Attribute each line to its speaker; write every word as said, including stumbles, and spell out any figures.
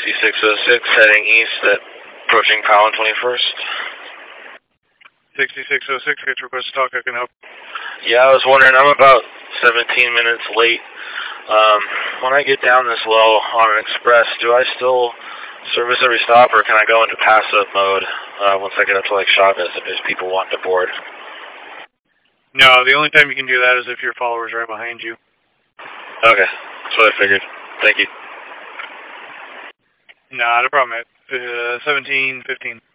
Speaker 1: sixty-six oh six heading east at approaching Powell and twenty-first.
Speaker 2: sixty-six oh six, get request to talk, I can help.
Speaker 1: Yeah, I was wondering, I'm about seventeen minutes late. Um, when I get down this low on an express, do I still service every stop, or can I go into passive mode uh, once I get up to like Chavez if there's people wanting to board?
Speaker 2: No, the only time you can do that is if your follower's right behind you.
Speaker 1: Okay, that's what I figured. Thank you.
Speaker 2: Not a problem, mate. Uh, seventeen fifteen.